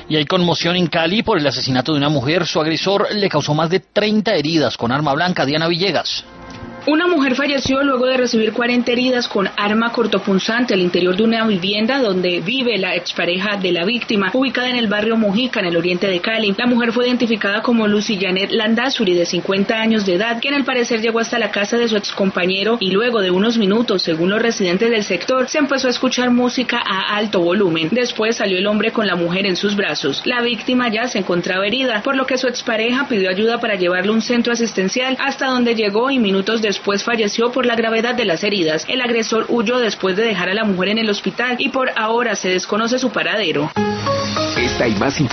Y hay conmoción en Cali por el asesinato de una mujer. Su agresor le causó más de 30 heridas con arma blanca. Diana Villegas. Una mujer falleció luego de recibir 40 heridas con arma cortopunzante al interior de una vivienda donde vive la expareja de la víctima, ubicada en el barrio Mojica, en el oriente de Cali. La mujer fue identificada como Lucy Janet Landazuri, de 50 años de edad, quien al parecer llegó hasta la casa de su excompañero y luego de unos minutos, según los residentes del sector, se empezó a escuchar música a alto volumen. Después salió el hombre con la mujer en sus brazos. La víctima ya se encontraba herida, por lo que su expareja pidió ayuda para llevarlo a un centro asistencial, hasta donde llegó y minutos después falleció por la gravedad de las heridas. El agresor huyó después de dejar a la mujer en el hospital y por ahora se desconoce su paradero. Esta y más